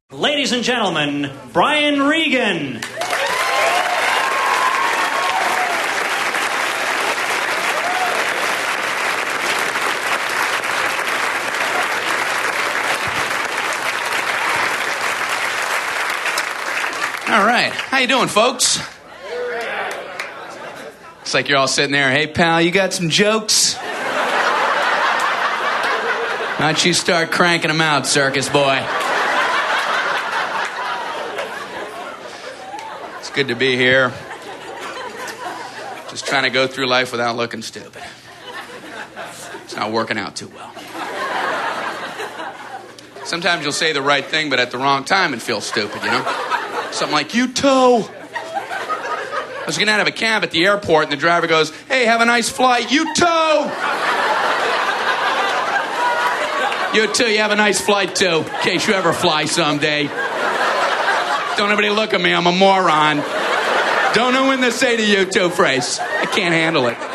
Ladies and gentlemen, Brian Regan. All right. How you doing, folks? It's like you're all sitting there. Hey, pal, you got some jokes? Why don't you start cranking them out, circus boy? It's good to be here. Just trying to go through life without looking stupid. It's not working out too well. Sometimes you'll say the right thing, but at the wrong time and feel stupid, you know? Something like, you tow. I was getting out of a cab at the airport, and the driver goes, hey, have a nice flight. You tow. You too, you have a nice flight, too, in case you ever fly someday. Don't everybody look at me, I'm a moron. Don't know when to say the you too phrase. I can't handle it.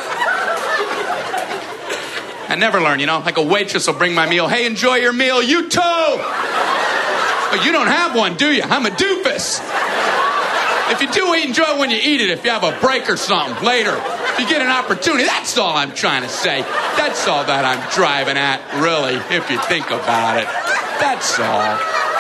I never learn, you know? Like a waitress will bring my meal. Hey, enjoy your meal. You too. But you don't have one, do you? I'm a doofus. If you do eat, enjoy it when you eat it. If you have a break or something later. If you get an opportunity. That's all I'm trying to say. That's all that I'm driving at, really, if you think about it. That's all.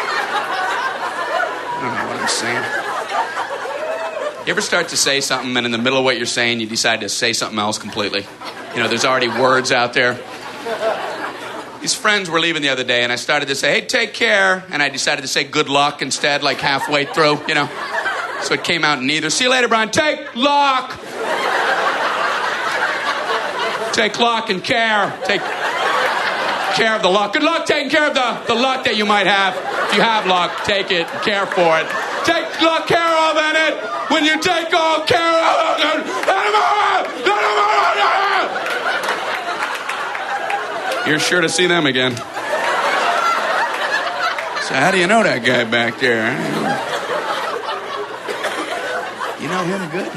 I don't know what I'm saying. You ever start to say something and in the middle of what you're saying, you decide to say something else completely? You know, there's already words out there. These friends were leaving the other day, and I started to say, hey, take care. And I decided to say good luck instead, like halfway through, you know. So it came out in neither. See you later, Brian. Take luck. Take luck and care. Take care of the luck. Good luck taking care of the luck that you might have. If you have luck, take it and care for it. Take luck care of it when you take all care of it. You're sure to see them again. So how do you know that guy back there? You know him good?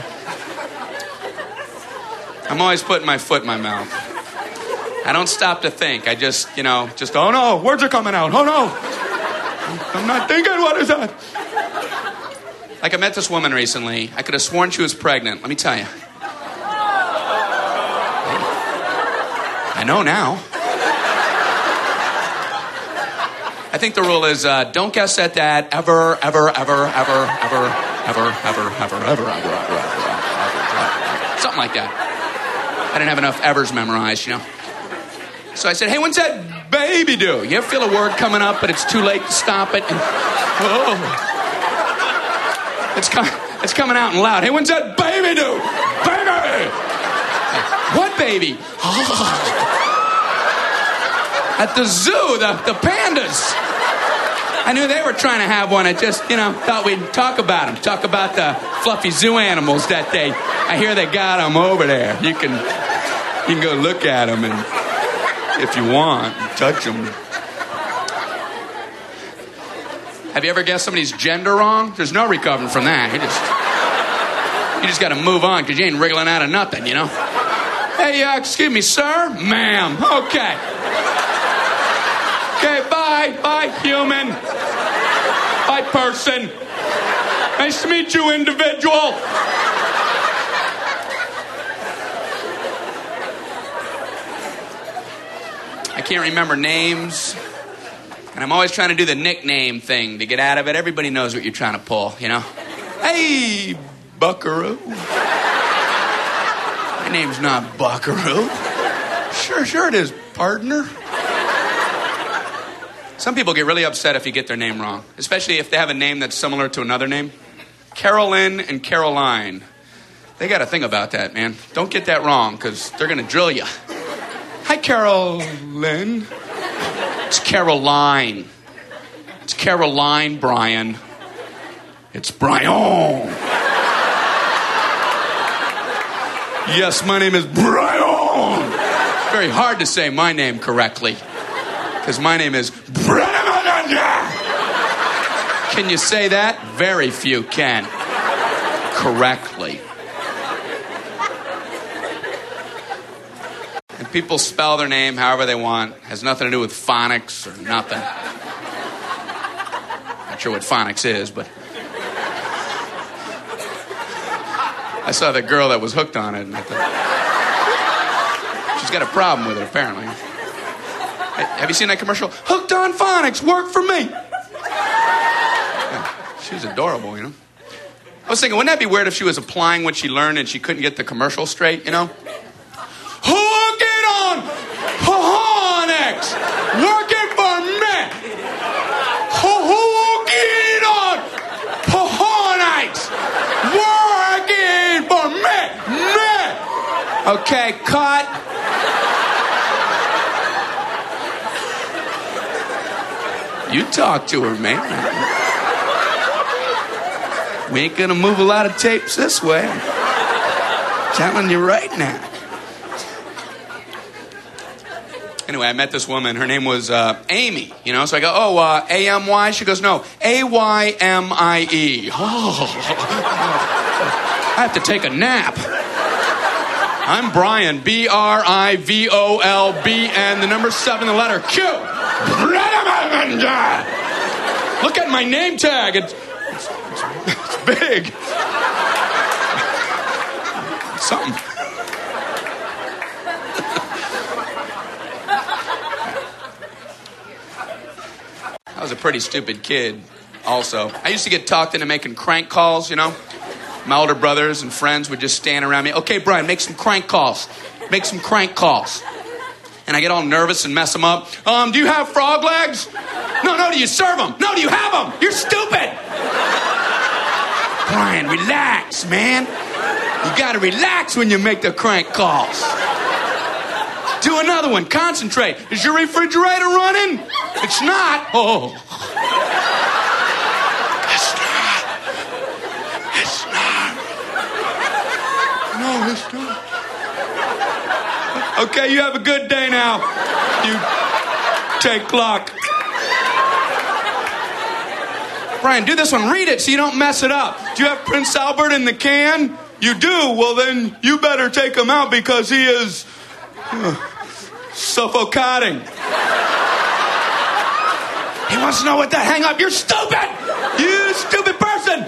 I'm always putting my foot in my mouth. I don't stop to think. I just, oh no, words are coming out. Oh no. I'm not thinking, what is that? Like I met this woman recently. I could have sworn she was pregnant. Let me tell you. I know now. I think the rule is don't guess at that ever. Something like that. I didn't have enough evers memorized, you know. So I said, hey, when's that baby due? You ever feel a word coming up, but it's too late to stop it? And, it's coming out and loud. Hey, when's that baby due? Baby! What baby? At the zoo, the pandas. I knew they were trying to have one. I just, thought we'd talk about them. Talk about the fluffy zoo animals that I hear they got them over there. You can go look at them and if you want, touch them. Have you ever guessed somebody's gender wrong? There's no recovering from that. You just got to move on because you ain't wriggling out of nothing, you know? Hey, excuse me, sir? Ma'am. Okay. Okay, bye. Bye, human. Bye, person. Nice to meet you, individual. I can't remember names. And I'm always trying to do the nickname thing to get out of it. Everybody knows what you're trying to pull, you know? Hey, buckaroo. My name's not Buckaroo. Sure it is, partner. Some people get really upset if you get their name wrong, especially if they have a name that's similar to another name. Carolyn and Caroline. They got to think about that, man. Don't get that wrong, because they're going to drill you. Hi, Carolyn. It's Caroline. It's Caroline, Brian. It's Brian. Yes, my name is Brian. Very hard to say my name correctly, because my name is Brian. Can you say that? Very few can. Correctly. And people spell their name however they want. Has nothing to do with phonics or nothing. I sure what phonics is, but I saw that girl that was hooked on it, and I thought, she's got a problem with it, apparently. Have you seen that commercial? Hooked on phonics, work for me. Yeah, she was adorable, you know. I was thinking, wouldn't that be weird if she was applying what she learned and she couldn't get the commercial straight, you know? Hook it on phonics, working for me. Hook it on phonics, working for me. Okay, cut. You talk to her, man. We ain't gonna move a lot of tapes this way. I'm telling you right now. Anyway, I met this woman. Her name was Amy, you know. So I go, A-M-Y? She goes, no, A-Y-M-I-E. Oh, I have to take a nap. I'm Brian, B-R-I-V-O-L-B-N, the number 7, the letter Q. Look at my name tag. It's big. It's something. I was a pretty stupid kid also. I used to get talked into making crank calls, you know. My older brothers and friends would just stand around me. Okay, Brian, make some crank calls. Make some crank calls. And I get all nervous and mess them up. Do you have frog legs? No, do you serve them? No, do you have them? You're stupid. Brian, relax, man. You gotta relax when you make the crank calls. Do another one. Concentrate. Is your refrigerator running? It's not. Oh. It's not. It's not. No, it's not. Okay, you have a good day now. You take luck. Brian, do this one. Read it so you don't mess it up. Do you have Prince Albert in the can? You do? Well, then you better take him out because he is suffocating. He wants to know what the hang up. You're stupid! You stupid person!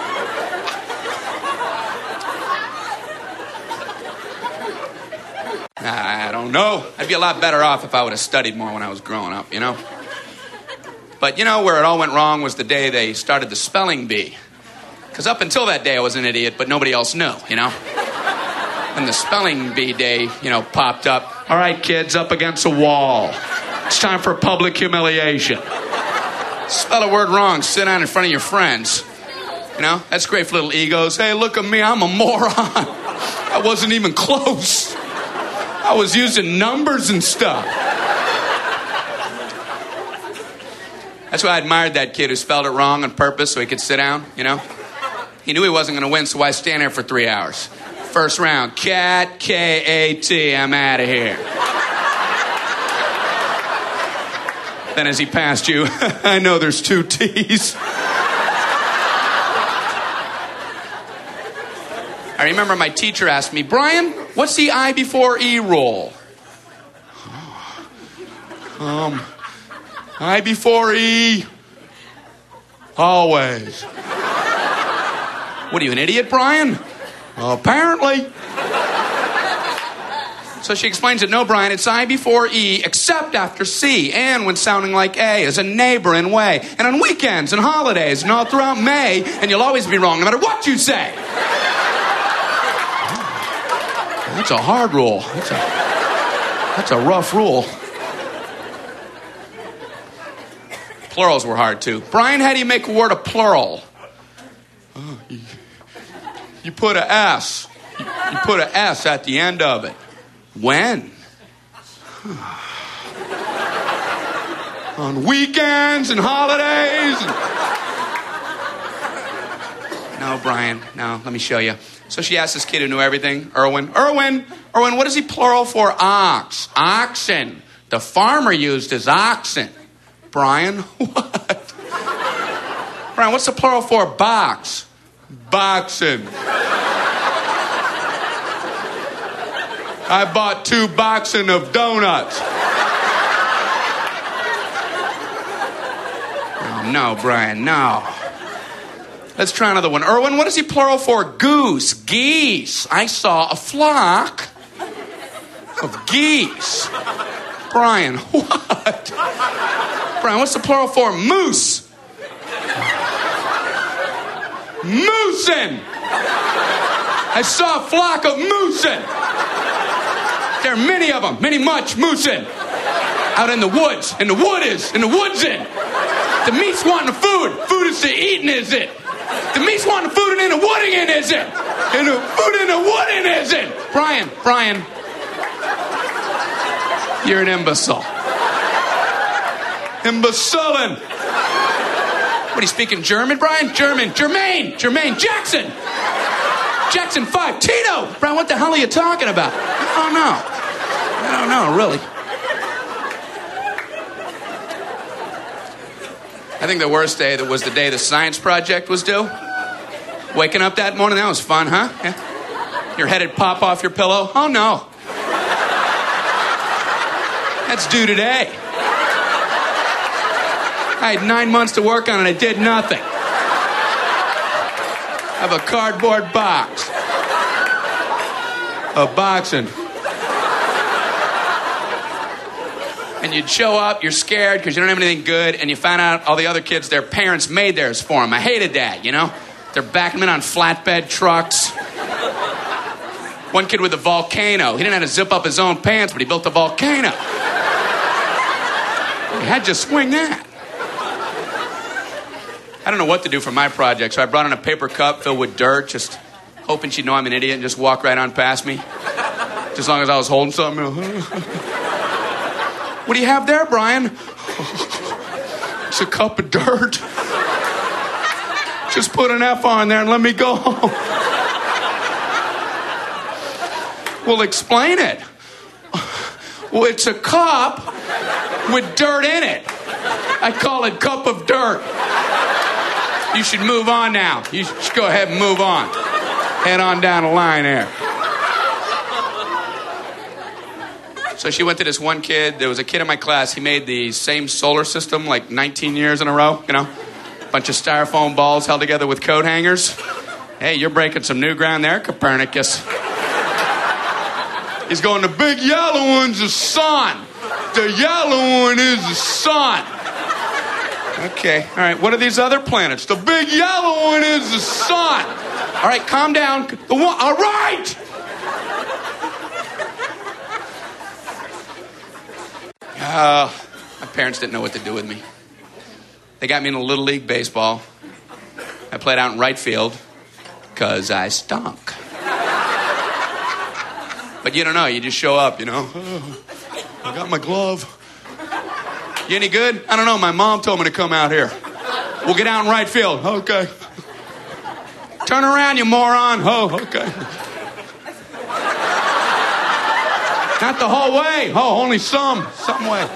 I don't know. I'd be a lot better off if I would have studied more when I was growing up, you know? But you know where it all went wrong was the day they started the spelling bee. Because up until that day I was an idiot, but nobody else knew, you know? When the spelling bee day, you know, popped up. All right, kids, up against a wall. It's time for public humiliation. Spell a word wrong, sit down in front of your friends. You know, that's great for little egos. Hey, look at me, I'm a moron. I wasn't even close. I was using numbers and stuff. That's why I admired that kid who spelled it wrong on purpose so he could sit down, you know? He knew he wasn't going to win, so why stand there for 3 hours? First round, cat, K-A-T, I'm out of here. Then as he passed you, I know there's 2 T's. I remember my teacher asked me, Brian, what's the I before E rule? I before E, always. What are you, an idiot, Brian? Apparently. So she explains it, no, Brian, it's I before E, except after C, and when sounding like A, as a neighbor in way, and on weekends and holidays, and all throughout May, and you'll always be wrong, no matter what you say. That's a hard rule. That's a rough rule. Plurals were hard, too. Brian, how do you make a word a plural? You put a S. You put a S at the end of it. When? On weekends and holidays. No, Brian. No, let me show you. So she asked this kid who knew everything, Erwin, what is he plural for? Ox. Oxen. The farmer used his oxen. Brian, what? Brian, what's the plural for box? Boxing. I bought 2 boxing of donuts. Oh, no, Brian, no. Let's try another one. Erwin, what is he plural for? Goose. Geese. I saw a flock of geese. Brian, what? Brian, what's the plural for? Moose. Moosin. I saw a flock of moosin. There are many of them, much moosin. Out in the woods, in the woodsin. The meat's wanting the food. Food is to eating, is it? The meat's wanting the food and in the wooding in, is it? And the food in the wooding, is it? Brian, you're an imbecile. Imbecilin'. What, are you speaking German, Brian? Jermaine Jackson 5, Tito. Brian, what the hell are you talking about? I don't know, really. I think the worst day was the day the science project was due. Waking up that morning, that was fun, huh? Yeah. Your head would pop off your pillow. Oh, no. That's due today. I had 9 months to work on it. I did nothing. I have a cardboard box. A boxing. And you'd show up, you're scared because you don't have anything good, and you find out all the other kids, their parents made theirs for them. I hated that, you know? They're backing them in on flatbed trucks. One kid with a volcano. He didn't have to zip up his own pants, but he built a volcano. He had to swing that. I don't know what to do for my project, so I brought in a paper cup filled with dirt, just hoping she'd know I'm an idiot and just walk right on past me. Just as long as I was holding something. What do you have there, Brian? It's a cup of dirt. Just put an F on there and let me go. Well, explain it. Well, it's a cup with dirt in it. I call it cup of dirt. You should move on now. You should go ahead and move on. Head on down the line there. So she went to this one kid. There was a kid in my class. He made the same solar system like 19 years in a row, you know. Bunch of styrofoam balls held together with coat hangers. Hey, you're breaking some new ground there, Copernicus. He's going, the big yellow one's the sun. The yellow one is the sun. Okay, all right, what are these other planets? The big yellow one is the sun. All right, calm down. The one, all right! My parents didn't know what to do with me. They got me in a Little League baseball. I played out in right field because I stunk. But you don't know. You just show up, you know. Oh, I got my glove. You any good? I don't know. My mom told me to come out here. We'll get out in right field. Okay. Turn around, you moron. Oh, okay. Not the whole way. Oh, only some way.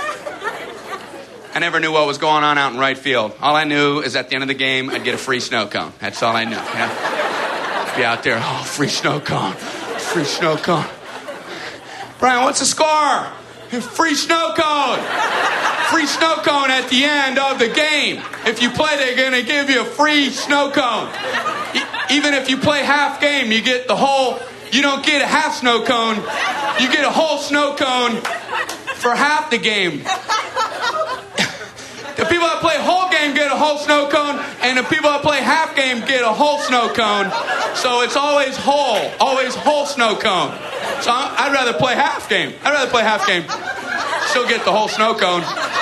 I never knew what was going on out in right field. All I knew is at the end of the game, I'd get a free snow cone. That's all I knew. Yeah? Be out there, oh, free snow cone. Free snow cone. Brian, what's the score? Free snow cone. Free snow cone at the end of the game. If you play, they're going to give you a free snow cone. Even if you play half game, you get the whole... You don't get a half snow cone. You get a whole snow cone for half the game. The people that play whole game get a whole snow cone, and the people that play half game get a whole snow cone. So it's always whole snow cone. So I'd rather play half game. Still get the whole snow cone.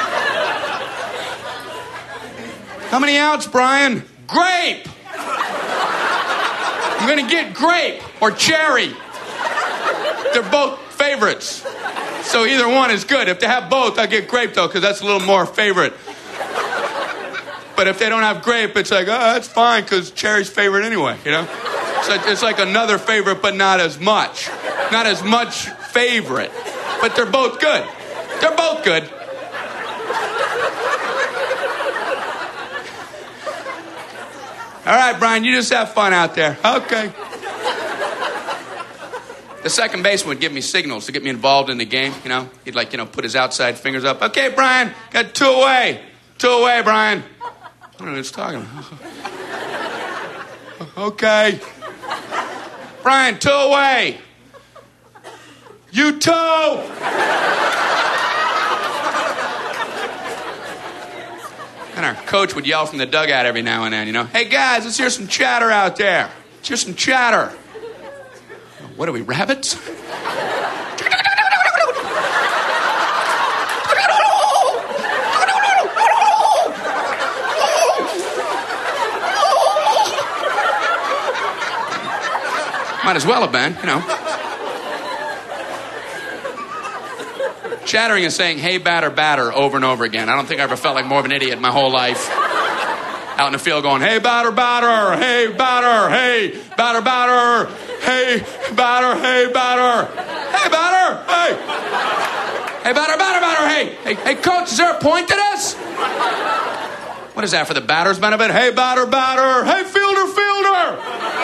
How many outs, Brian? Grape. I'm going to get grape or cherry. They're both favorites. So either one is good. If they have both, I'll get grape, though, because that's a little more favorite. But if they don't have grape, it's like, oh, that's fine, because cherry's favorite anyway, you know? So it's like another favorite, but not as much. Not as much favorite. But they're both good. They're both good. All right, Brian, you just have fun out there. Okay. The second baseman would give me signals to get me involved in the game, you know. He'd put his outside fingers up. Okay, Brian, got two away. 2 away, Brian. don't know who's talking. Okay. Brian, two away. You two. And our coach would yell from the dugout every now and then, you know, hey guys, let's hear some chatter out there. Let's hear some chatter. What are we, rabbits? Might as well have been, you know. Chattering is saying, hey, batter, batter, over and over again. I don't think I ever felt like more of an idiot my whole life. Out in the field going, hey, batter, batter, hey, batter, hey, batter, batter, hey, batter, hey, batter, hey, batter, hey. Hey, batter, batter, batter, hey. Hey, coach, is there a point to this? What is that, for the batter's benefit? Hey, batter, batter, hey, fielder, fielder.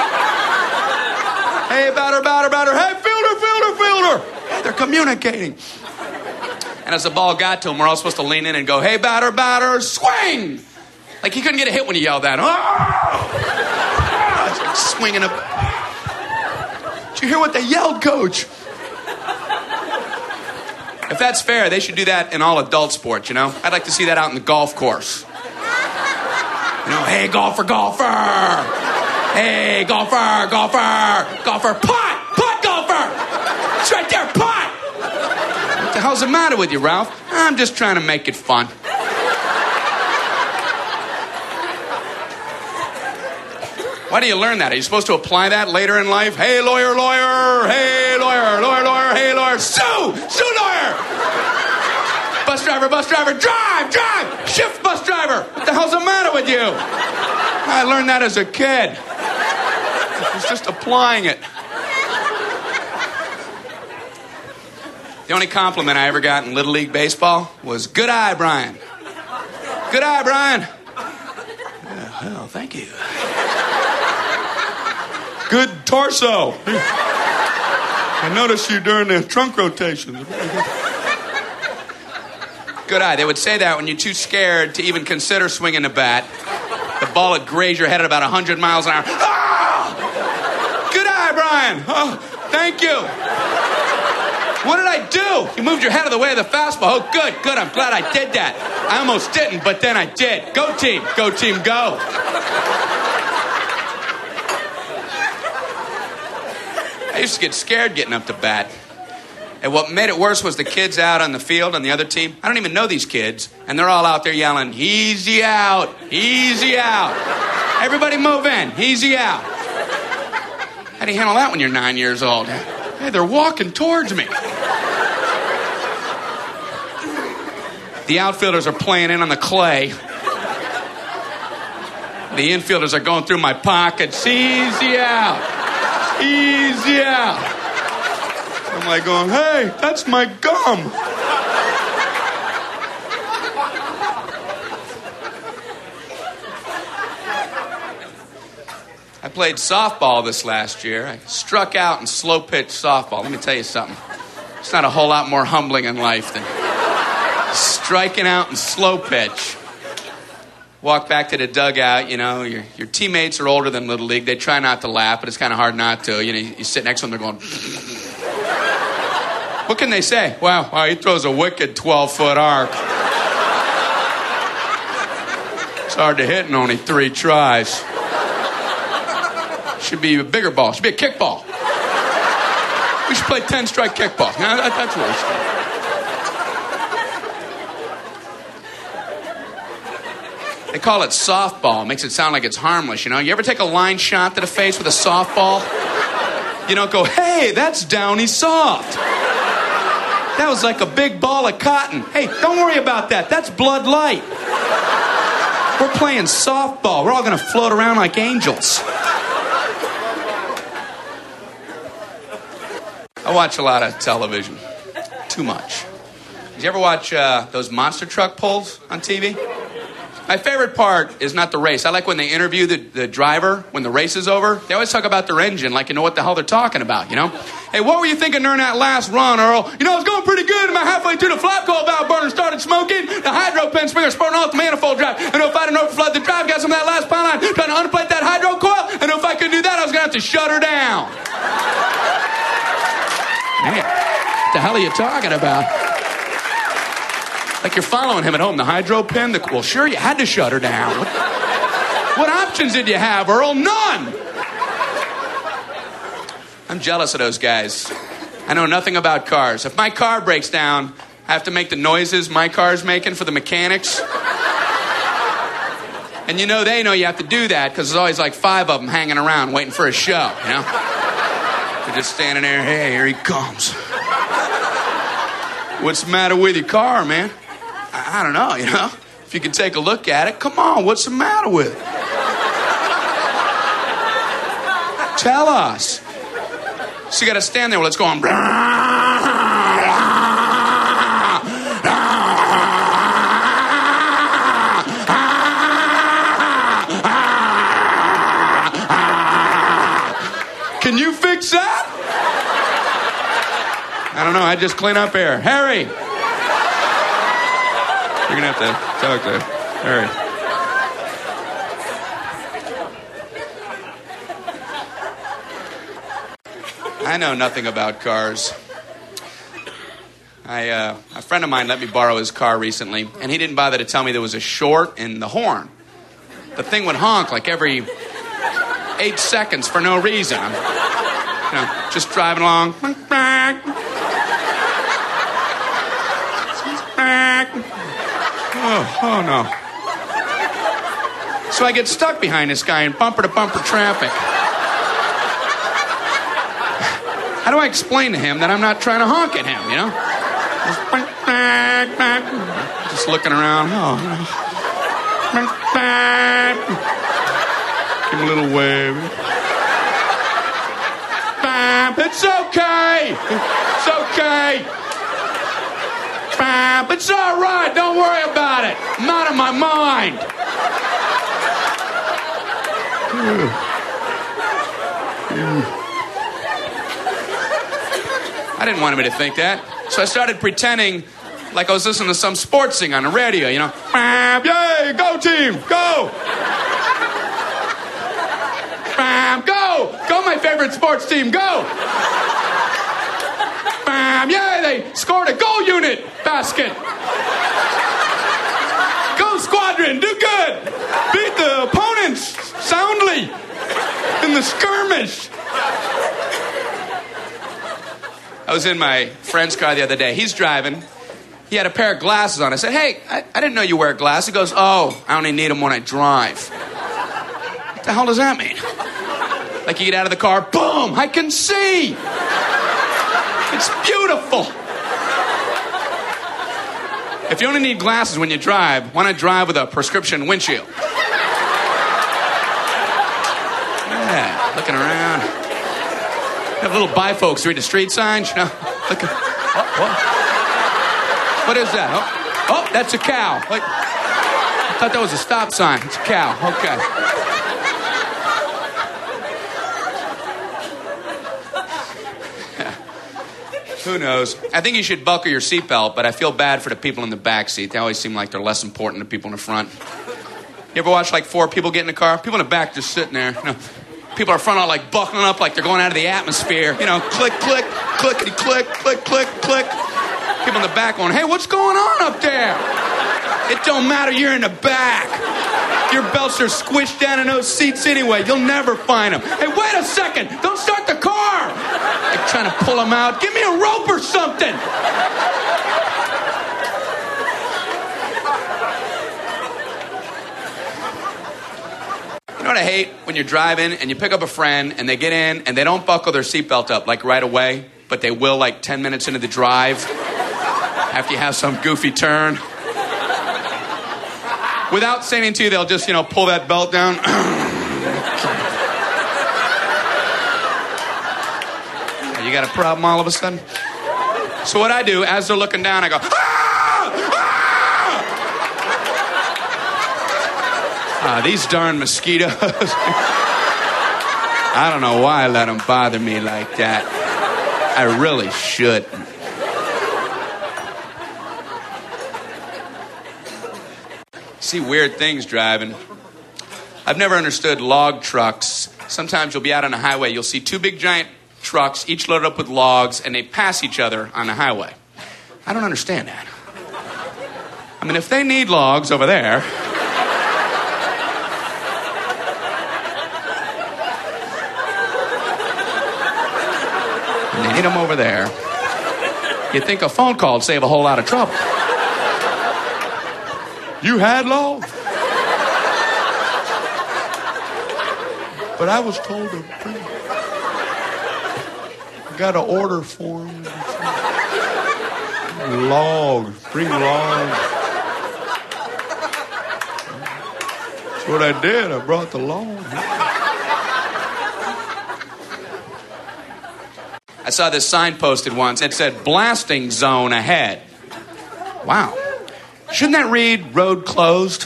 Hey, batter, batter, batter. Hey, fielder, fielder, fielder. They're communicating. And as the ball got to him, we're all supposed to lean in and go, hey, batter, batter, swing. Like he couldn't get a hit when he yelled that. Oh! Swinging up. Did you hear what they yelled, coach? If that's fair, they should do that in all adult sports, you know? I'd like to see that out in the golf course. You know, hey, golfer, golfer. Hey, golfer, golfer, golfer, putt, golfer. It's right there, putt. What the hell's the matter with you, Ralph? I'm just trying to make it fun. Why do you learn that? Are you supposed to apply that later in life? Hey, lawyer, lawyer. Hey, lawyer, lawyer, lawyer. Hey, lawyer. Sue, lawyer. Bus driver, drive, drive. Shift, bus driver. What the hell's the matter with you? I learned that as a kid. I was just applying it. The only compliment I ever got in Little League Baseball was, good eye, Brian. Good eye, Brian. Well, thank you. Good torso. I noticed you during the trunk rotations. Good eye. They would say that when you're too scared to even consider swinging the bat. The ball would graze your head at about 100 miles an hour. Ah! Good eye, Brian. Oh, thank you. What did I do? You moved your head out of the way of the fastball. Oh, good. I'm glad I did that. I almost didn't, but then I did. Go team, go. I used to get scared getting up to bat. And what made it worse was the kids out on the field on the other team. I don't even know these kids. And they're all out there yelling, easy out, easy out. Everybody move in, easy out. How do you handle that when you're 9 years old? Hey, they're walking towards me. The outfielders are playing in on the clay. The infielders are going through my pockets. Easy out. Easy out. I'm like going, hey, that's my gum. I played softball this last year. I struck out in slow pitch softball. Let me tell you something. It's not a whole lot more humbling in life than striking out in slow pitch. Walk back to the dugout, you know, your teammates are older than Little League. They try not to laugh, but it's kind of hard not to. You know, you sit next to them, they're going... What can they say? Wow, he throws a wicked 12-foot arc. It's hard to hit in only 3 tries. Should be a bigger ball. Should be a kickball. We should play 10-strike kickball. Now, that's what we should do. They call it softball. Makes it sound like it's harmless, you know? You ever take a line shot to the face with a softball? You don't go, hey, that's downy soft. That was like a big ball of cotton. Hey, don't worry about that. That's Blood Light. We're playing softball. We're all going to float around like angels. I watch a lot of television. Too much. Did you ever watch those monster truck pulls on TV? My favorite part is not the race. I like when they interview the driver when the race is over. They always talk about their engine like you know what the hell they're talking about, you know? Hey, what were you thinking during that last run, Earl? You know, I was going pretty good. About halfway through the flap coil valve burner started smoking. The hydro pen springer spurting off the manifold drive. And if I didn't overflood the drive, got some of that last power line trying to unplate that hydro coil. And if I could do that, I was going to have to shut her down. Man, what the hell are you talking about? Like you're following him at home. The hydro pin, well, sure, you had to shut her down. What options did you have, Earl? None. I'm jealous of those guys. I know nothing about cars. If my car breaks down, I have to make the noises my car's making for the mechanics. And you know they know you have to do that because there's always like 5 of them hanging around waiting for a show, you know? They're just standing there, hey, here he comes. What's the matter with your car, man? I don't know, you know? If you can take a look at it, come on, what's the matter with it? Tell us. So you got to stand there while it's going. Can you fix that? I don't know. I just clean up air. Harry! You're going to have to talk to Harry. I know nothing about cars. A friend of mine let me borrow his car recently, and he didn't bother to tell me there was a short in the horn. The thing would honk like every 8 seconds for no reason. I'm, just driving along. Oh no. So I get stuck behind this guy in bumper-to-bumper traffic. How do I explain to him that I'm not trying to honk at him, you know? Just looking around. Oh, give him a little wave. It's okay. It's okay. It's all right. Don't worry about it. I'm out of my mind. I didn't want him to think that. So I started pretending like I was listening to some sports thing on the radio, you know. Yay, go team, go. Go. Go, my favorite sports team, go. Yay, they scored a goal unit basket. Go squadron, do good. Beat the opponents soundly in the skirmish. I was in my friend's car the other day. He's driving. He had a pair of glasses on. I said, hey, I didn't know you wear glasses. He goes, oh, I only need them when I drive. What the hell does that mean? Like you get out of the car, boom, I can see. It's beautiful. If you only need glasses when you drive, why not drive with a prescription windshield? Yeah, looking around. Have little bifocals read the street signs, you know? Look at, what is that? Oh, that's a cow. Wait. I thought that was a stop sign. It's a cow. Okay. Who knows? I think you should buckle your seatbelt, but I feel bad for the people in the back seat. They always seem like they're less important than people in the front. You ever watch like 4 people get in the car? People in the back just sitting there. You know, people in front are like buckling up like they're going out of the atmosphere. You know, click, click, clickety, click, click, click, click. People in the back going, hey, what's going on up there? It don't matter. You're in the back. Your belts are squished down in those seats anyway. You'll never find them. Hey, wait a second. Don't start the car. They're trying to pull them out. Give me a rope or something. You know what I hate? When you're driving and you pick up a friend and they get in and they don't buckle their seatbelt up like right away, but they will like 10 minutes into the drive after you have some goofy turn. Without saying it to you, they'll just, pull that belt down. You got a problem all of a sudden? So what I do, as they're looking down, I go, ah! These darn mosquitoes. I don't know why I let them bother me like that. I really shouldn't. See weird things driving. I've never understood log trucks. Sometimes you'll be out on a highway, you'll see two big giant trucks, each loaded up with logs, and they pass each other on the highway. I don't understand that. I mean, if they need logs over there, and they need them over there, you'd think a phone call would save a whole lot of trouble. You had logs? But I was told to bring. I got an order for them. Logs. Bring logs. That's what I did. I brought the logs. I saw this sign posted once. It said, blasting zone ahead. Wow. Shouldn't that read, road closed?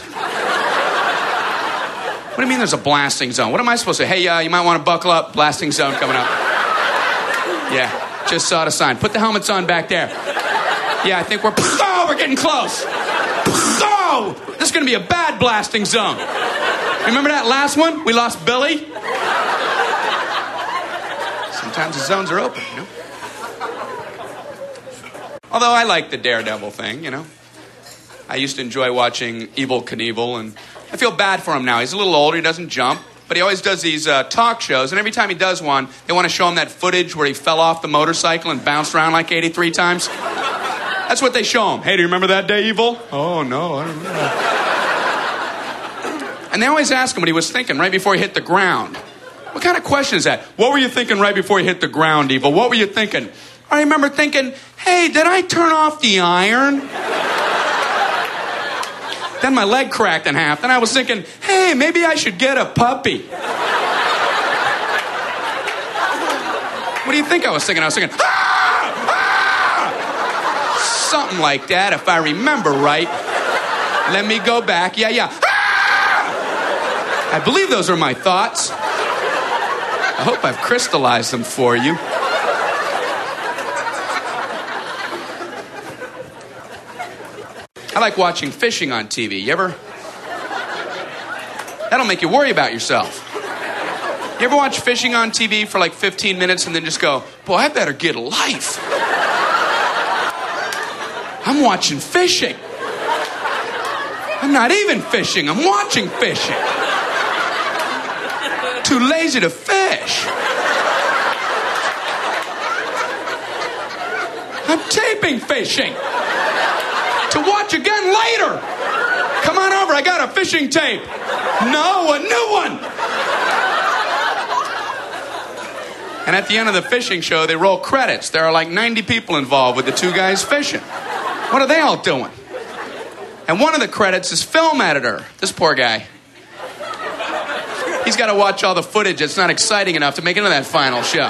What do you mean there's a blasting zone? What am I supposed to say? Hey, you might want to buckle up. Blasting zone coming up. Yeah, just saw the sign. Put the helmets on back there. Yeah, I think we're getting close. Oh, this is going to be a bad blasting zone. Remember that last one? We lost Billy. Sometimes the zones are open, you know? Although I like the Daredevil thing, you know? I used to enjoy watching Evel Knievel, and I feel bad for him now. He's a little older, he doesn't jump, but he always does these talk shows, and every time he does one, they want to show him that footage where he fell off the motorcycle and bounced around like 83 times. That's what they show him. Hey, do you remember that day, Evel? Oh, no, I don't remember. And they always ask him what he was thinking right before he hit the ground. What kind of question is that? What were you thinking right before you hit the ground, Evel? What were you thinking? I remember thinking, hey, did I turn off the iron? Then my leg cracked in half. Then I was thinking, hey, maybe I should get a puppy. What do you think I was thinking? I was thinking, something like that, if I remember right. Let me go back. Yeah. I believe those are my thoughts. I hope I've crystallized them for you. I like watching fishing on TV. You ever? That'll make you worry about yourself. You ever watch fishing on TV for like 15 minutes and then just go, boy, I better get a life. I'm watching fishing. I'm not even fishing. I'm watching fishing. Too lazy to fish. I'm taping fishing. To watch again later. Come on over, I got a fishing tape. No, a new one. And at the end of the fishing show, they roll credits. There are like 90 people involved with the two guys fishing. What are they all doing? And one of the credits is film editor. This poor guy. He's got to watch all the footage that's not exciting enough to make it into that final show.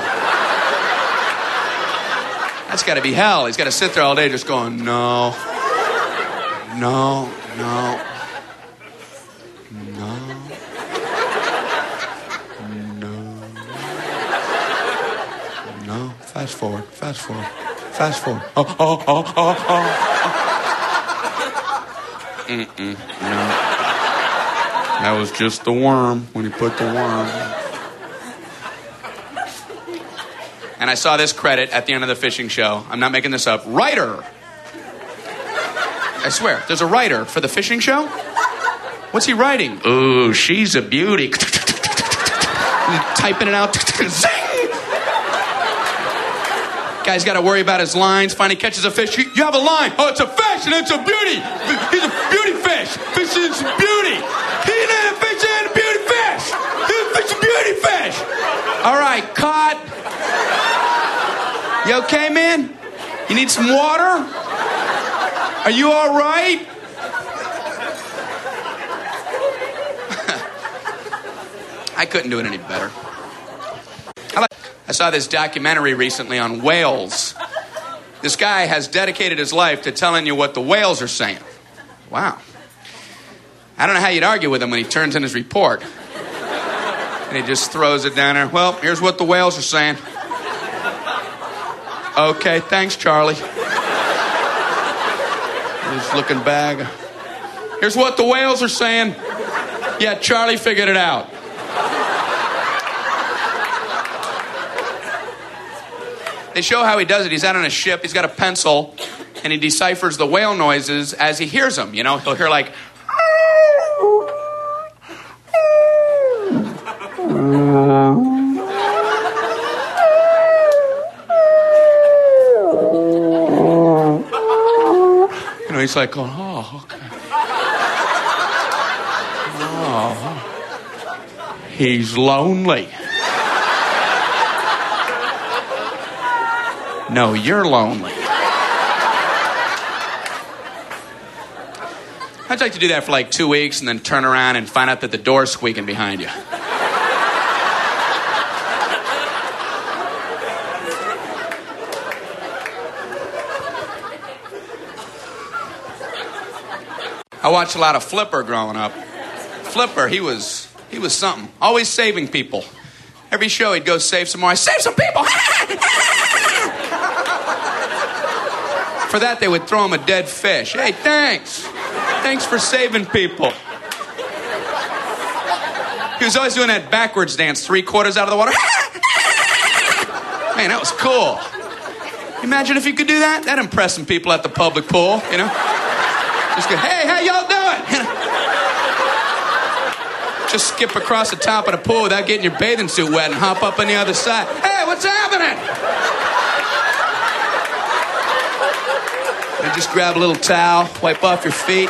That's got to be hell. He's got to sit there all day just going, no. No. Fast forward. Oh. No. That was just the worm when he put the worm. And I saw this credit at the end of the fishing show. I'm not making this up. Writer. I swear, there's a writer for the fishing show? What's he writing? Ooh, she's a beauty. Typing it out. Zing! Guy's got to worry about his lines. Finally catches a fish. You have a line. Oh, it's a fish and it's a beauty. He's a beauty fish. Fish is a beauty. He's a fish and a beauty fish. He's a fish and beauty fish. All right, cut. You okay, man? You need some water? Are you all right? I couldn't do it any better. I saw this documentary recently on whales. This guy has dedicated his life to telling you what the whales are saying. Wow. I don't know how you'd argue with him when he turns in his report. And he just throws it down there. Well, here's what the whales are saying. Okay, thanks, Charlie. He's looking back. Here's what the whales are saying. Yeah, Charlie figured it out. They show how he does it. He's out on a ship. He's got a pencil, and he deciphers the whale noises as he hears them. You know, he'll hear like... You know, he's like going, oh, okay. Oh, he's lonely. No, you're lonely. I'd like to do that for like 2 weeks and then turn around and find out that the door's squeaking behind you. I watched a lot of Flipper growing up. Flipper, he was something. Always saving people. Every show he'd go save some more. I save some people! For that, they would throw him a dead fish. Hey, thanks. Thanks for saving people. He was always doing that backwards dance, 3/4 out of the water. Man, that was cool. Imagine if you could do that. That'd impress some people at the public pool, you know? Just go, hey, how y'all doing? You know? Just skip across the top of the pool without getting your bathing suit wet and hop up on the other side. Hey, what's happening? And just grab a little towel, wipe off your feet.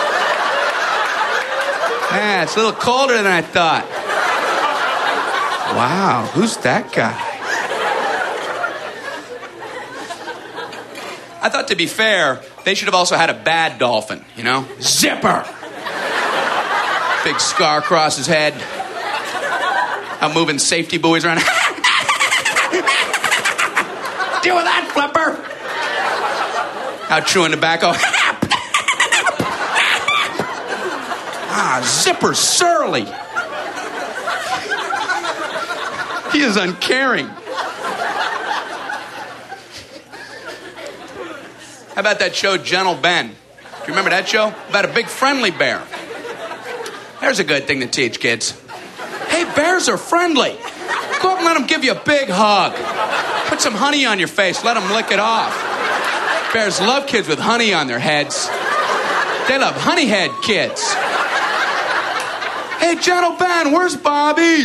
Yeah, it's a little colder than I thought. Wow, who's that guy? I thought, to be fair, they should have also had a bad dolphin, you know? Zipper! Big scar across his head. I'm moving safety buoys around. Deal with that, Flipper! Out chewing tobacco. Zipper's surly. He is uncaring. How about that show, Gentle Ben? Do you remember that show? About a big friendly bear. There's a good thing to teach kids. Hey, bears are friendly. Go up and let them give you a big hug. Put some honey on your face. Let them lick it off. Bears love kids with honey on their heads. They love honey head kids. Hey, Gentle Ben, where's Bobby?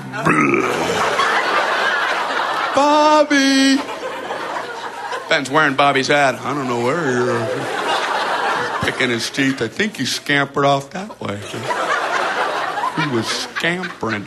Bobby. Ben's wearing Bobby's hat. I don't know where you're picking his teeth. I think he scampered off that way. He was scampering.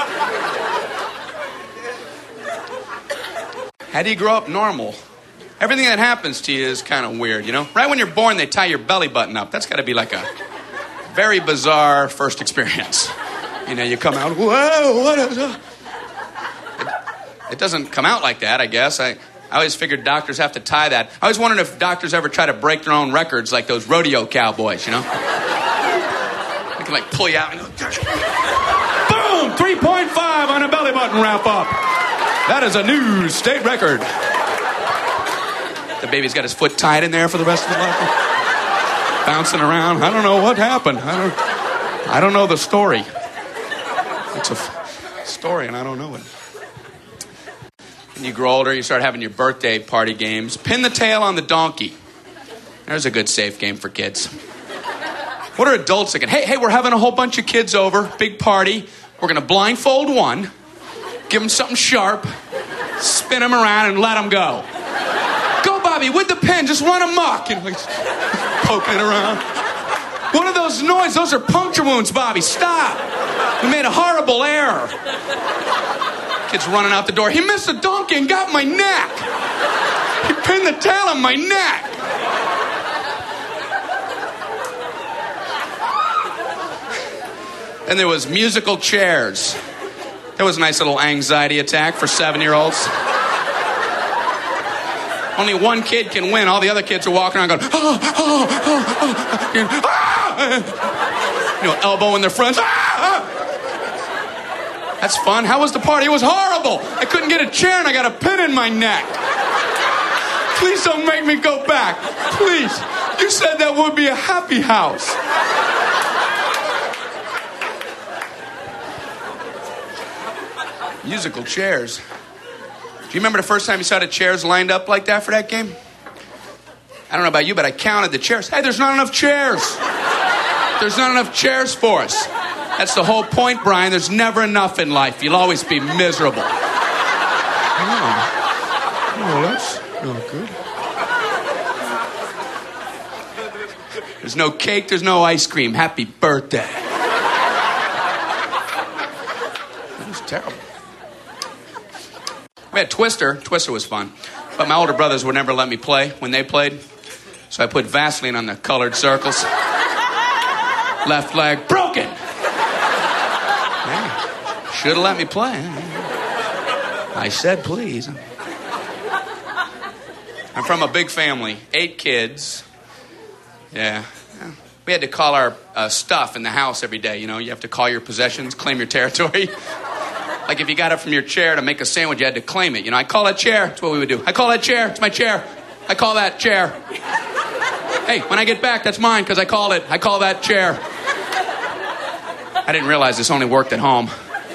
How do you grow up normal? Everything that happens to you is kind of weird, you know? Right when you're born, they tie your belly button up. That's got to be like a very bizarre first experience. You know, you come out, whoa, what is that? It doesn't come out like that, I guess. I always figured doctors have to tie that. I always wondered if doctors ever try to break their own records like those rodeo cowboys, you know? They can like pull you out and go, boom, 3.5 on a belly button wrap up. That is a new state record. The baby's got his foot tied in there for the rest of his life. Bouncing around. I don't know what happened. I don't know the story. It's a story and I don't know it. When you grow older, you start having your birthday party games. Pin the tail on the donkey. There's a good safe game for kids. What are adults thinking? Hey, we're having a whole bunch of kids over. Big party. We're going to blindfold one. Give them something sharp. Spin them around and let them go. Go, Bobby, with the pen. Just run amok. And like, poking around. What are those noises? Those are puncture wounds, Bobby. Stop. We made a horrible error. Kid's running out the door. He missed the donkey and got my neck. He pinned the tail on my neck. Then there was musical chairs. That was a nice little anxiety attack for 7-year-olds. Only one kid can win. All the other kids are walking around going, oh. elbowing their friends. That's fun. How was the party? It was horrible. I couldn't get a chair and I got a pin in my neck. Please don't make me go back. Please. You said that would be a happy house. Musical chairs. Do you remember the first time you saw the chairs lined up like that for that game? I don't know about you, but I counted the chairs. Hey, there's not enough chairs. There's not enough chairs for us. That's the whole point, Brian. There's never enough in life. You'll always be miserable. Oh, that's not good. There's no cake, there's no ice cream. Happy birthday. That was terrible. We had Twister. Twister was fun. But my older brothers would never let me play when they played. So I put Vaseline on the colored circles. Left leg broken. Yeah. Should have let me play. I said please. I'm from a big family. 8 kids. Yeah. We had to call our stuff in the house every day. You know, you have to call your possessions, claim your territory. Like if you got up from your chair to make a sandwich, you had to claim it. You know, I call that chair. That's what we would do. I call that chair. It's my chair. I call that chair. Hey, when I get back, that's mine because I called it. I call that chair. I didn't realize this only worked at home.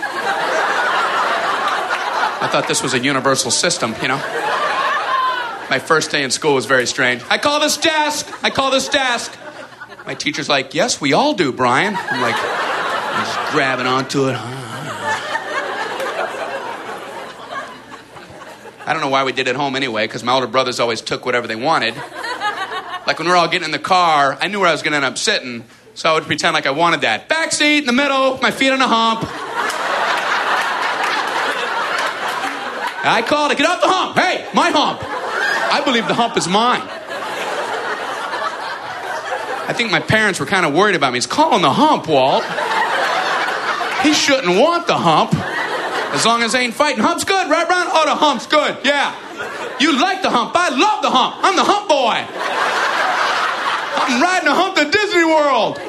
I thought this was a universal system, you know. My first day in school was very strange. I call this desk. I call this desk. My teacher's like, yes, we all do, Brian. I'm like, I'm just grabbing onto it. I don't know why we did it at home anyway, because my older brothers always took whatever they wanted. Like when we were all getting in the car, I knew where I was going to end up sitting, so I would pretend like I wanted that. Back seat in the middle, my feet on a hump. I called it, get off the hump. Hey, my hump. I believe the hump is mine. I think my parents were kind of worried about me. He's calling the hump, Walt. He shouldn't want the hump. As long as they ain't fighting. Hump's good, right, Ron? Oh, the hump's good, yeah. You like the hump. I love the hump. I'm the hump boy. I'm riding a hump to Disney World.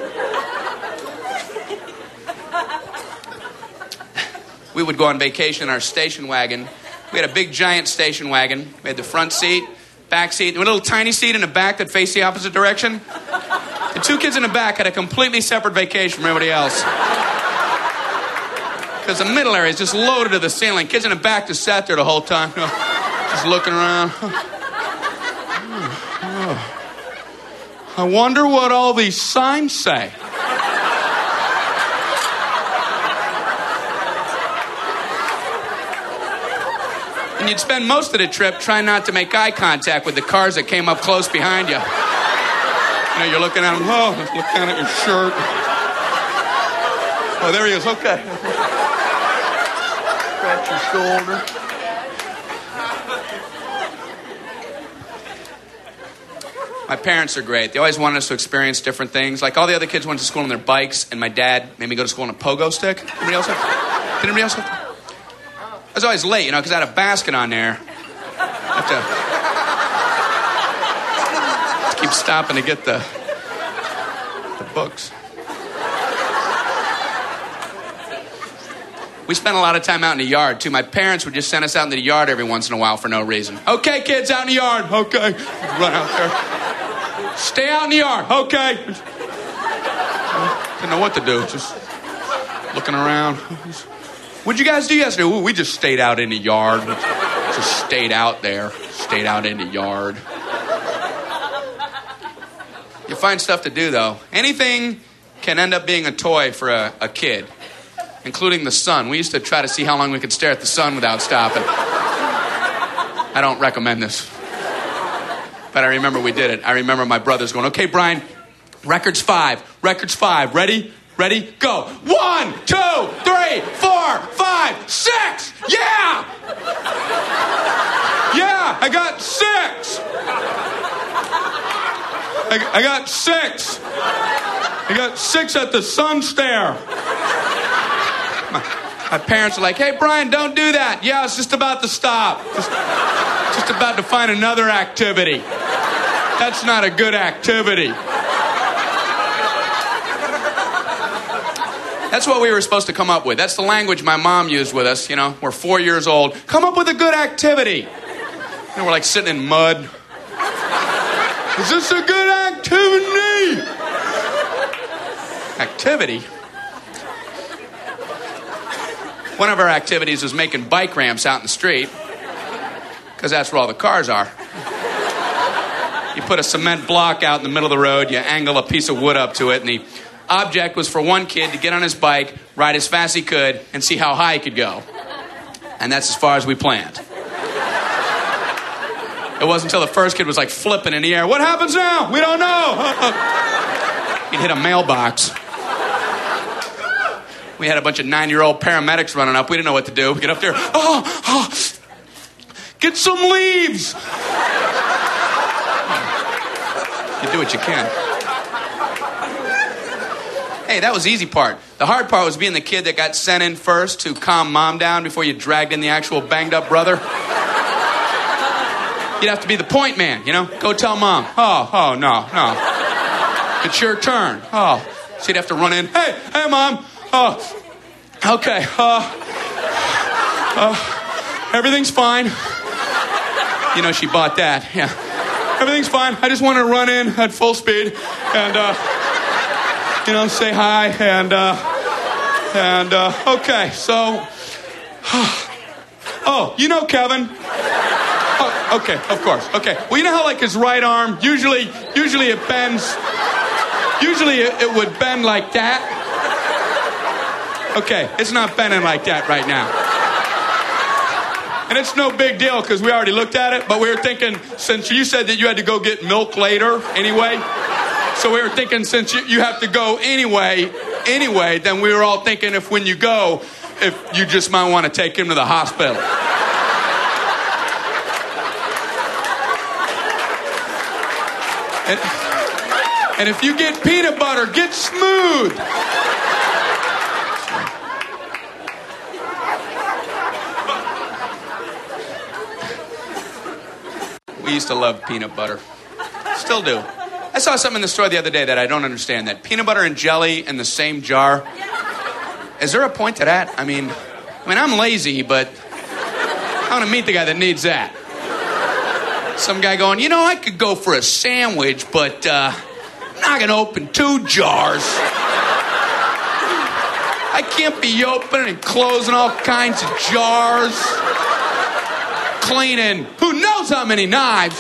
We would go on vacation in our station wagon. We had a big, giant station wagon. We had the front seat, back seat, and a little tiny seat in the back that faced the opposite direction. The 2 kids in the back had a completely separate vacation from everybody else. Because the middle area is just loaded to the ceiling. Kids in the back just sat there the whole time, you know, just looking around. I wonder what all these signs say. And you'd spend most of the trip trying not to make eye contact with the cars that came up close behind you. You know, you're looking at them. Oh, look down at your shirt. Oh, there he is. Okay. Scratch your shoulder. My parents are great. They always wanted us to experience different things. Like all the other kids went to school on their bikes, and my dad made me go to school on a pogo stick. Anybody else have? Did anybody else have? I was always late, you know, because I had a basket on there. I have to keep stopping to get the books. We spent a lot of time out in the yard, too. My parents would just send us out into the yard every once in a while for no reason. Okay, kids, out in the yard. Okay. Run out there. Stay out in the yard. Okay. Didn't know what to do. Just looking around. What'd you guys do yesterday? Ooh, we just stayed out in the yard. Just stayed out there. Stayed out in the yard. You find stuff to do, though. Anything can end up being a toy for a kid, including the sun. We used to try to see how long we could stare at the sun without stopping. I don't recommend this. But I remember we did it. I remember my brothers going, okay, Brian, records 5. Records 5. Ready? Ready? Go. 1, 2, 3, 4, 5, 6. Yeah! Yeah, I got 6. I got 6. I got 6 at the sun stare. My parents are like, hey, Brian, don't do that. Yeah, it's just about to stop. Just about to find another activity. That's not a good activity. That's what we were supposed to come up with. That's the language my mom used with us, you know. We're 4 years old. Come up with a good activity. And we're like sitting in mud. Is this a good activity? Activity? One of our activities was making bike ramps out in the street, because that's where all the cars are. You put a cement block out in the middle of the road, you angle a piece of wood up to it, and the object was for one kid to get on his bike, ride as fast as he could, and see how high he could go. And that's as far as we planned. It wasn't until the first kid was like flipping in the air. What happens now? We don't know. He'd hit a mailbox. We had a bunch of 9-year-old paramedics running up. We didn't know what to do. We get up there. Get some leaves. You do what you can. Hey, that was the easy part. The hard part was being the kid that got sent in first to calm mom down before you dragged in the actual banged up brother. You'd have to be the point man, you know? Go tell mom. Oh, no. It's your turn. Oh, so you'd have to run in. Hey, mom. Oh, okay. Everything's fine. You know, she bought that. Yeah. Everything's fine. I just want to run in at full speed and, say hi and okay. So, oh, you know Kevin. Oh, okay, of course. Okay. Well, you know how like his right arm, usually it bends. Usually it would bend like that. Okay, it's not bending like that right now. And it's no big deal because we already looked at it, but we were thinking, since you said that you had to go get milk later anyway, so we were thinking since you have to go anyway, then we were all thinking if when you go, if you just might want to take him to the hospital. And if you get peanut butter, get smooth. We used to love peanut butter. Still do. I saw something in the store the other day that I don't understand. That peanut butter and jelly in the same jar. Is there a point to that? I mean, I'm lazy, but I want to meet the guy that needs that. Some guy going, I could go for a sandwich, but I'm not going to open 2 jars. I can't be opening and closing all kinds of jars. Cleaning who knows how many knives.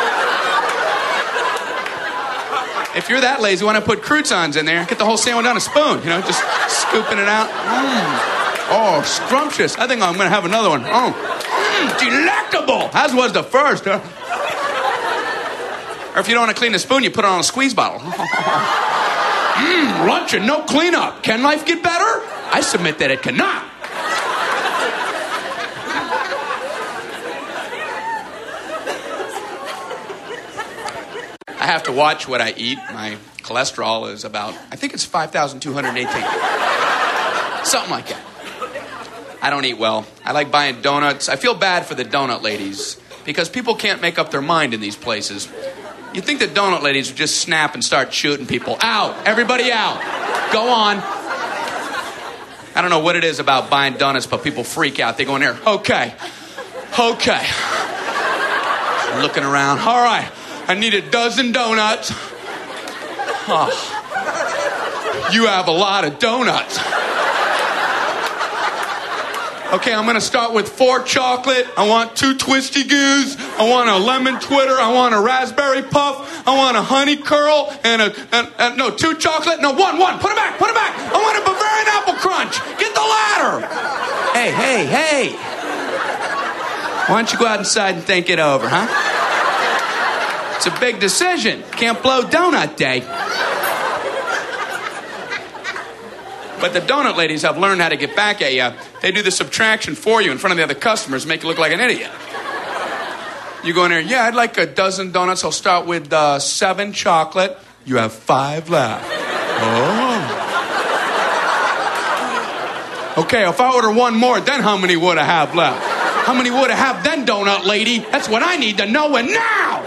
If you're that lazy, why not put croutons in there? Get the whole sandwich on a spoon, just scooping it out. Oh, scrumptious. I think I'm going to have another one. Delectable. As was the first, huh? Or if you don't want to clean the spoon, you put it on a squeeze bottle. Lunch and no cleanup. Can life get better? I submit that it cannot. I have to watch what I eat. My cholesterol is about, I think it's 5,218. Something like that. I don't eat well. I like buying donuts. I feel bad for the donut ladies because people can't make up their mind in these places. You'd think that donut ladies would just snap and start shooting people. Out! Everybody out! Go on. I don't know what it is about buying donuts, but people freak out. They go in there, okay. Looking around, all right. I need a dozen donuts. Oh, you have a lot of donuts. Okay, I'm going to start with 4 chocolate. I want 2 twisty goos. I want a lemon twitter. I want a raspberry puff. I want a honey curl and no, 2 chocolate. No, one. Put it back. I want a Bavarian apple crunch. Get the ladder. Hey. Why don't you go out inside and think it over, huh? It's a big decision. Can't blow donut day. But the donut ladies have learned how to get back at you. They do the subtraction for you in front of the other customers, make you look like an idiot. You go in there, yeah, I'd like a dozen donuts. I'll start with 7 chocolate. You have 5 left. Oh. Okay, if I order 1 more, then how many would I have left? How many would I have then, donut lady? That's what I need to know, and now!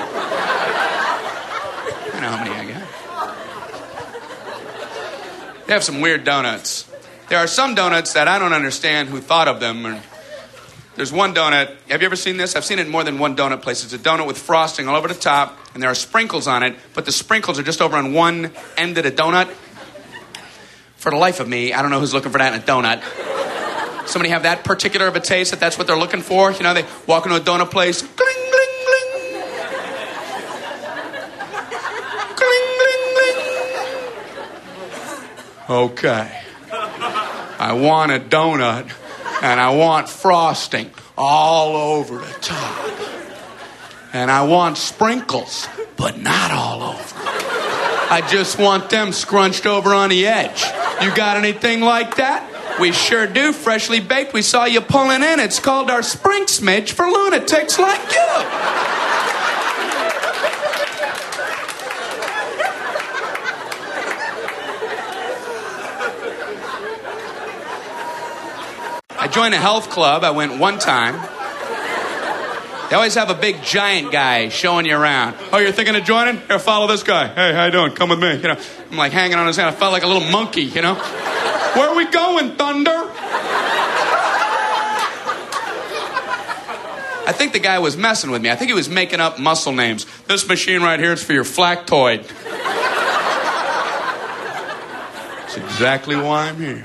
I know how many I got. They have some weird donuts. There are some donuts that I don't understand who thought of them. There's one donut. Have you ever seen this? I've seen it in more than one donut place. It's a donut with frosting all over the top, and there are sprinkles on it, but the sprinkles are just over on one end of the donut. For the life of me, I don't know who's looking for that in a donut. Somebody have that particular of a taste that's what they're looking for? You know, they walk into a donut place. Gling, gling, gling. Gling, gling, gling. Okay. I want a donut, and I want frosting all over the top. And I want sprinkles, but not all over. I just want them scrunched over on the edge. You got anything like that? We sure do, freshly baked. We saw you pulling in. It's called our Spring Smidge for lunatics like you. I joined a health club. I went one time. They always have a big giant guy showing you around. Oh, you're thinking of joining? Here, follow this guy. Hey, how you doing? Come with me. You know, I'm like hanging on his hand. I felt like a little monkey, you know. Where are we going, Thunder? I think the guy was messing with me. I think he was making up muscle names. This machine right here is for your flactoid. That's exactly why I'm here.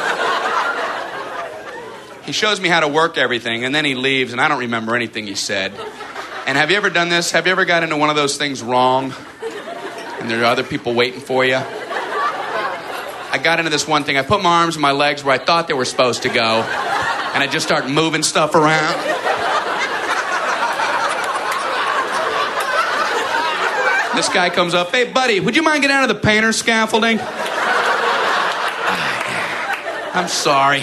He shows me how to work everything, and then he leaves, and I don't remember anything he said. And have you ever done this? Have you ever got into one of those things wrong, and there are other people waiting for you? I got into this one thing. I put my arms and my legs where I thought they were supposed to go, and I just start moving stuff around. This guy comes up, hey, buddy, would you mind getting out of the painter scaffolding? I'm sorry.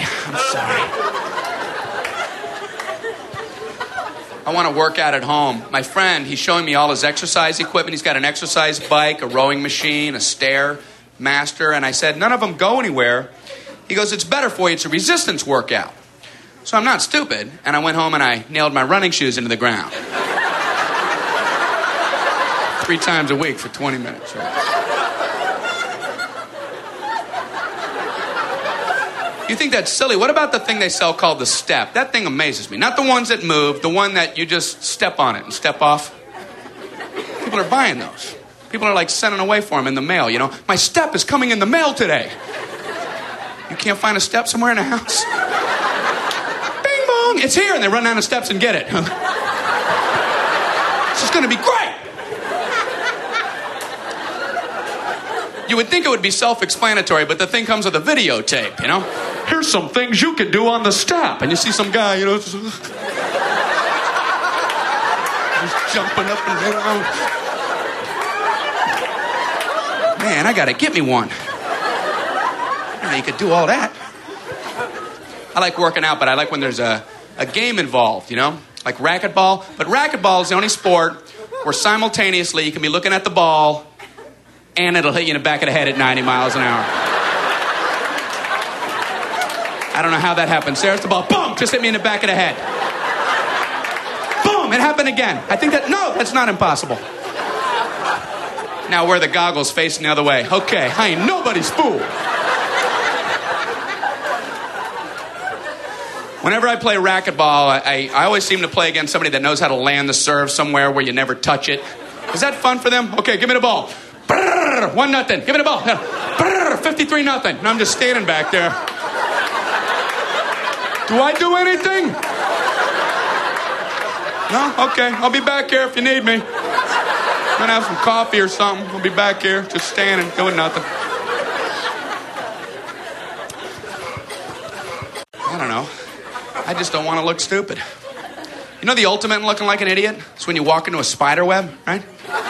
I want to work out at home. My friend, he's showing me all his exercise equipment. He's got an exercise bike, a rowing machine, a Stairmaster. And I said, none of them go anywhere. He goes, it's better for you. It's a resistance workout. So I'm not stupid. And I went home and I nailed my running shoes into the ground. 3 times a week for 20 minutes. You think that's silly? What about the thing they sell called the Step? That thing amazes me. Not the ones that move, the one that you just step on it and step off. People are buying those. People are like sending away for them in the mail, you know. My Step is coming in the mail today. You can't find a Step somewhere in the house? Bing bong, it's here. And they run down the steps and get it. This is going to be great. You would think it would be self-explanatory, but the thing comes with a videotape, you know? Here's some things you can do on the Step. And you see some guy, you know, just jumping up and down. Man, I gotta get me one. You know, you could do all that. I like working out, but I like when there's a game involved, you know? Like racquetball. But racquetball is the only sport where simultaneously you can be looking at the ball and it'll hit you in the back of the head at 90 miles an hour. I don't know how that happens. There's the ball. Boom! Just hit me in the back of the head. Boom! It happened again. I think that's not impossible. Now wear the goggles facing the other way. Okay, I ain't nobody's fool. Whenever I play racquetball, I always seem to play against somebody that knows how to land the serve somewhere where you never touch it. Is that fun for them? Okay, give me the ball. 1-0. Give me the ball. 53-0. And I'm just standing back there. Do I do anything? No? Okay. I'll be back here if you need me. I'm going to have some coffee or something. I'll be back here just standing, doing nothing. I don't know. I just don't want to look stupid. You know the ultimate in looking like an idiot? It's when you walk into a spider web, right?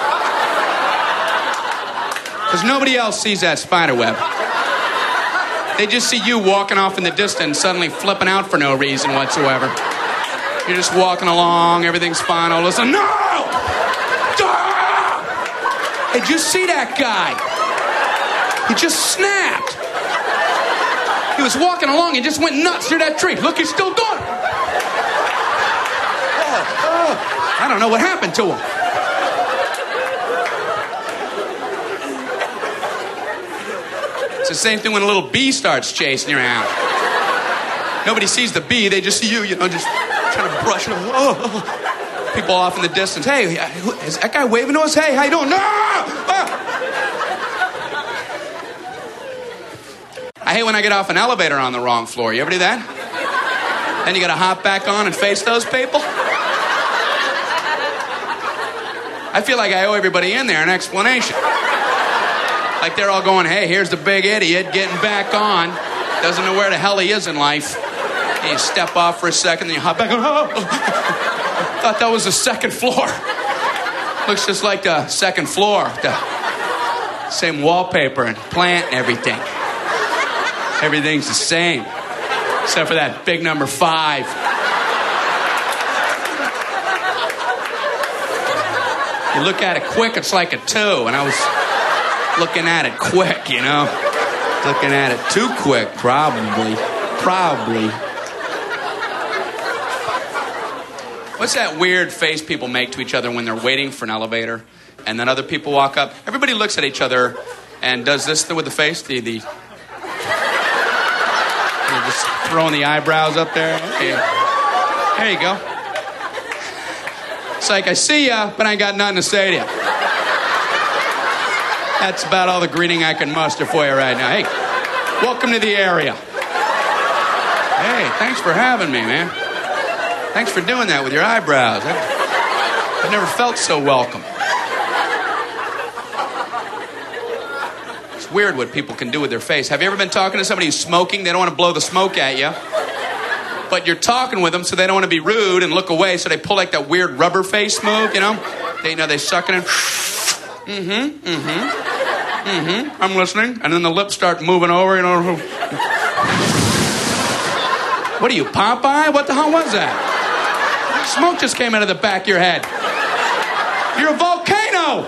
Because nobody else sees that spider web. They just see you walking off in the distance, suddenly flipping out for no reason whatsoever. You're just walking along, everything's fine. All of a sudden, no! Ah! Hey, did you see that guy? He just snapped. He was walking along and just went nuts through that tree. Look, he's still doing it. I don't know what happened to him. It's the same thing when a little bee starts chasing you around. Nobody sees the bee, they just see you, just trying to brush it. Oh. People off in the distance. Hey, is that guy waving to us? Hey, how you doing? No! Ah! I hate when I get off an elevator on the wrong floor. You ever do that? Then you got to hop back on and face those people. I feel like I owe everybody in there an explanation. Like they're all going, hey, here's the big idiot getting back on. Doesn't know where the hell he is in life. And you step off for a second, then you hop back on. Oh. Thought that was the second floor. Looks just like the second floor. The same wallpaper and plant and everything. Everything's the same. Except for that big number 5. You look at it quick, it's like a 2. And I was looking at it quick, Looking at it too quick, probably. What's that weird face people make to each other when they're waiting for an elevator and then other people walk up? Everybody looks at each other and does this with the face. You're just throwing the eyebrows up there. Okay. There you go. It's like, I see ya, but I ain't got nothing to say to you. That's about all the greeting I can muster for you right now. Hey, welcome to the area. Hey, thanks for having me, man. Thanks for doing that with your eyebrows. I've never felt so welcome. It's weird what people can do with their face. Have you ever been talking to somebody who's smoking? They don't want to blow the smoke at you. But you're talking with them, so they don't want to be rude and look away, so they pull like that weird rubber face move, They suck it in. I'm listening. And then the lips start moving over, What are you, Popeye? What the hell was that? Smoke just came out of the back of your head. You're a volcano!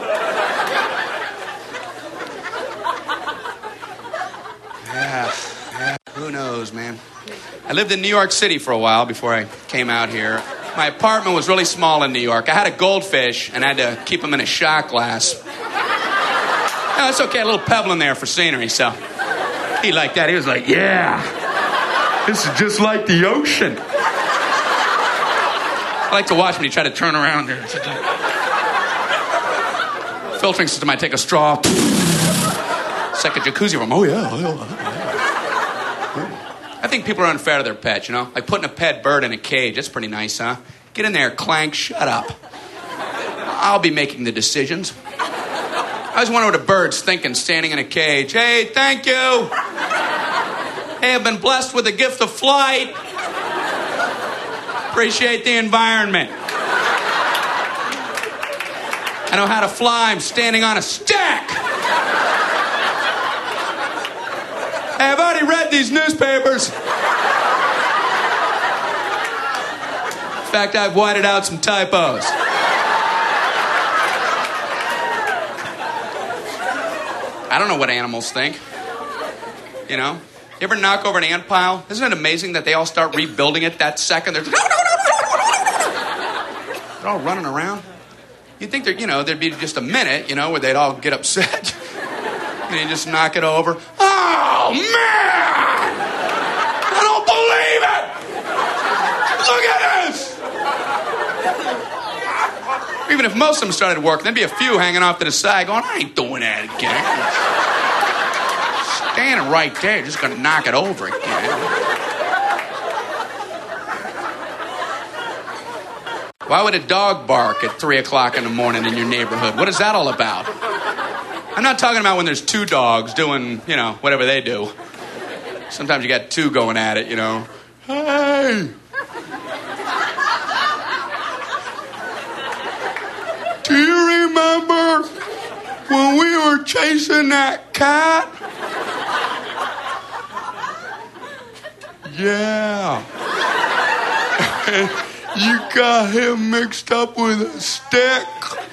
Yeah, who knows, man. I lived in New York City for a while before I came out here. My apartment was really small in New York. I had a goldfish and I had to keep him in a shot glass. No, it's okay, a little pebble in there for scenery, so he liked that. He was like, yeah, this is just like the ocean. I like to watch when he tried to turn around there. Filtering system, I take a straw. It's like a jacuzzi room. Oh, yeah. I think people are unfair to their pets, Like putting a pet bird in a cage. That's pretty nice, huh? Get in there, Clank, shut up. I'll be making the decisions. I always wonder what a bird's thinking standing in a cage. Hey, thank you. Hey, I've been blessed with the gift of flight. Appreciate the environment. I know how to fly. I'm standing on a stick. Hey, I've already read these newspapers. In fact, I've whited out some typos. I don't know what animals think. You ever knock over an ant pile? Isn't it amazing that they all start rebuilding it that second? They're all running around. You'd think there'd be just a minute, where they'd all get upset. And you just knock it over. Oh, man! I don't believe it! Look at this! Even if most of them started working, there'd be a few hanging off to the side going, I ain't doing that again. Standing right there, just gonna knock it over again. Why would a dog bark at 3 o'clock in the morning in your neighborhood? What is that all about? I'm not talking about when there's 2 dogs doing, whatever they do. Sometimes you got 2 going at it, Hey! Do you remember when we were chasing that cat? Yeah. You got him mixed up with a stick.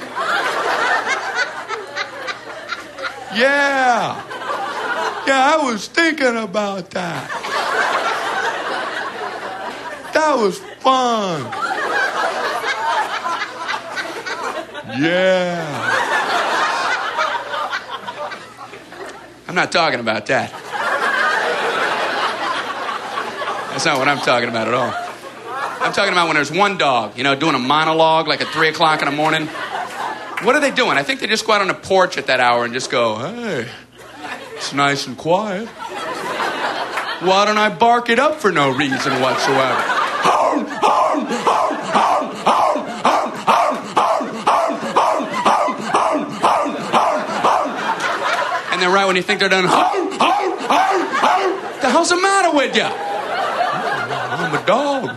Yeah. Yeah, I was thinking about that. That was fun. Yeah. I'm not talking about that. That's not what I'm talking about at all. I'm talking about when there's one dog, doing a monologue like at 3 o'clock in the morning. What are they doing? I think they just go out on a porch at that hour and just go, hey, it's nice and quiet. Why don't I bark it up for no reason whatsoever? And then right when you think they're done, what the hell's the matter with you? I'm a dog.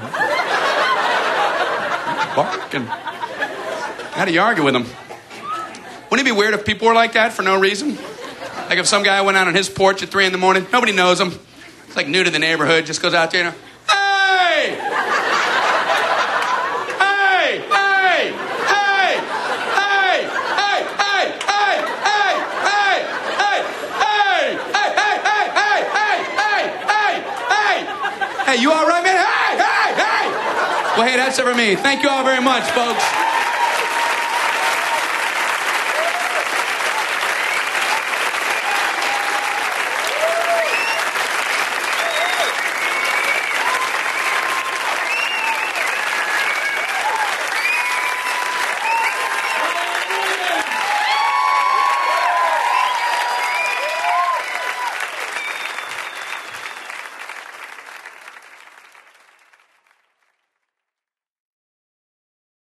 Barking. How do you argue with them? Wouldn't it be weird if people were like that for no reason? Like if some guy went out on his porch at 3 in the morning, nobody knows him. It's like new to the neighborhood, just goes out there, hey! Hey! Hey! Hey! Hey! Hey! Hey! Hey! Hey! Hey! Hey! Hey! Hey! Hey! Hey! Hey! Hey! You all right, man? Hey! Hey! Hey! Well, hey, that's it for me. Thank you all very much, folks.